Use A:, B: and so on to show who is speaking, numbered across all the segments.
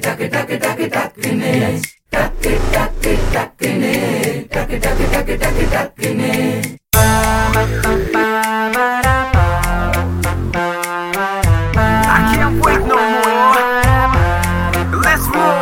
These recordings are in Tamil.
A: can't wait no more. Let's roll.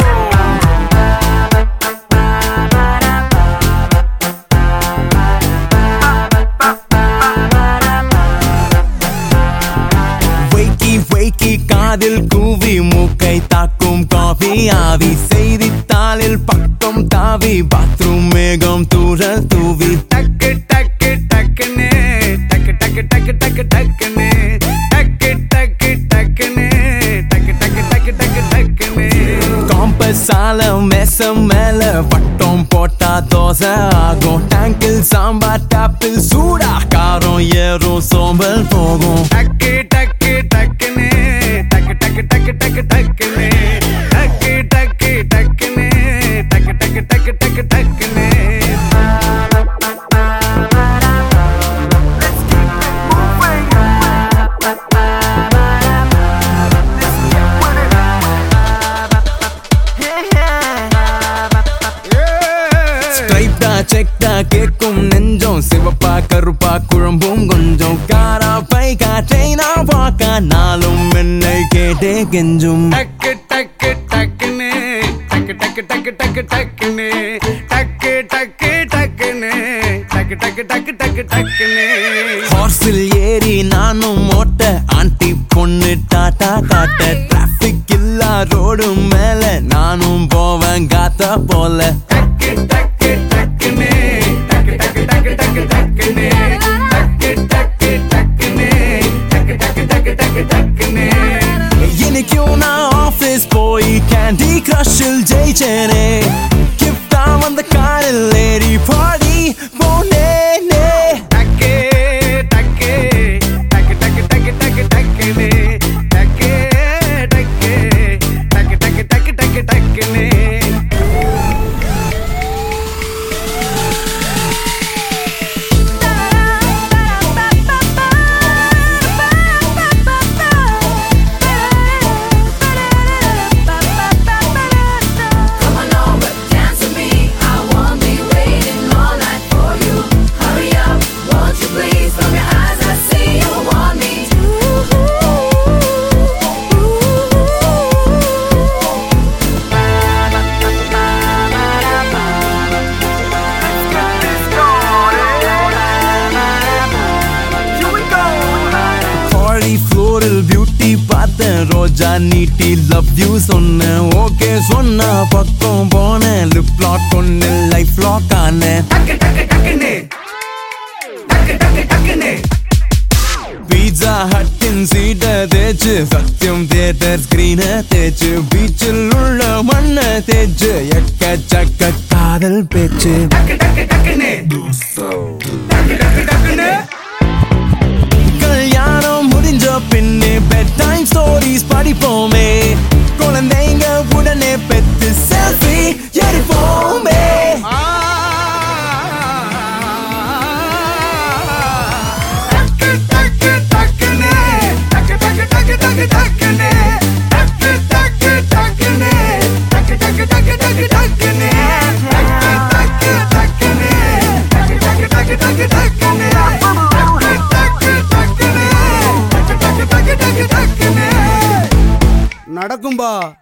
B: வைக்கி காதில் கூவி மூக்கை தாக்கும் காஃபி ஆவி செய்தித்தாளில் பக்கம் தாவி பாத்ரூம் மேகம் தூரல் தூவி
A: டக்கு டக்கு டக்குன்னு டக்கு டக்கு டக்கு டக்கு டக்குன்னு டக்கு டக்கு டக்குன்னு டக்கு டக்கு டக்கு டக்கு டக்குன்னு
B: காம்பஸால மேசம் மேல வட்டம் போட்டா தோசை ஆகும் டேங்கில் சாம்பார் டாப்பில் சூடா காரம் ஏறும் சோம்பல் போகும்
A: டக்கு டக்கு டக்குன்னு டக்கு டக்கு டக்கு டக்கு டக்குன்னு டக்கு டக்கு டக்குன்னு டக்கு டக்கு டக்கு டக்கு டக்குன்னு
B: செக்டா கேக்கும் நெஞ்சம் சிவப்பா கருப்பா குழம்பும் கொஞ்சம் காரா பைக்கா ட்ரெயினா பாக்கா நாளும் என்னை கேட்டே கெஞ்சும்
A: டக்கு டக்கு டக்குன்னு டக்கு டக்கு டக்கு டக்கு டக்குன்னு டக்கு டக்கு டக்குன்னு டக்கு டக்கு டக்கு டக்கு டக்குன்னு
B: ஹார்ஸில் ஏறி நானும் ஓட்ட ஆண்டி பொண்ணு டாட்டா காட்ட டிராபிக் இல்லா ரோடு மேல நானும் போவேன் காத்தா போல
A: டக்கு டக்கு டக்குன்னு டக்கு டக்கு டக்கு டக்கு டக்குன்னு டக்கு டக்கு டக்குன்னு டக்கு டக்கு டக்கு டக்கு டக்குன்னு
B: இன்னைக்கும் நான் ஆபீஸ் போய் கேண்டி கிரஷில் ஜெயிச்சேனே கிஃப்டா வந்த காரில் ஏறி பாடி போனேனே
A: டக்கு டக்கு டக்கு டக்கு டக்கு டக்கு டக்குன்னு டக்கு டக்கு டக்கு டக்கு டக்கு டக்கு டக்குன்னு
B: ஃப்ளோரல் பியூட்டி பார்த்தேன் ரோஜா நீட்டி லவ் யூ சொன்னேன் ஓகே சொன்ன பக்கம் போனேன் லிப் லாக் ஒன்னு லைஃப் லாக் ஆனேன்
A: டக்கு டக்கு டக்குன்னு டக்கு டக்கு டக்குன்னு
B: பீட்சா ஹட்டின் சீட்டை தேய்ச்சு சத்தியம் தியேட்டர் ஸ்கிரீனை தேய்ச்சு பீச்சில் உள்ள மண்ணை தேய்ச்சு எக்கச்சக்க காதல் பேச்சு
A: டக்கு டக்கு டக்குன்னு டக்கு டக்கு டக்குன்னு
B: கல்யாணம் முடிஞ்ச பின்னே பெட் டைம் ஸ்டோரிஸ் படிப்போமே குழந்தைங்க உடனே பெத்து செல்ஃபி எடுப்போமே
A: டக்கு டக்கு டக்குன்னு டக்கு டக்கு டக்கு டக்கு டக்குன்னு டக்கு டக்கு டக்குன்னு டக்கு டக்கு டக்கு டக்கு டக்குன்னு டக்கு டக்கு டக்குன்னு டக்கு டக்கு டக்கு டக்கு டக்குன்னு டக்கு டக்கு டக்கு டக்கு டக்குன்னு நடக்கும்பா.